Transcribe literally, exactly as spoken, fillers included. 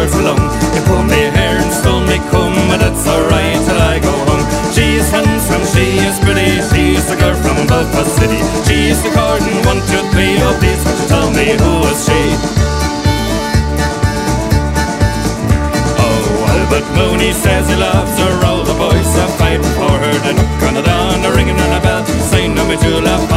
for long. They pulled me hair and stole me comb, but that's alright till I go home. She is handsome, she is pretty, she's a girl from Belfast City. She is the garden, one, two, three, oh please could you tell me who is she? Oh, Albert Mooney says he loves her, all the boys are fighting for her. They knock on the door, they're ringing on a bell, saying no me to laugh.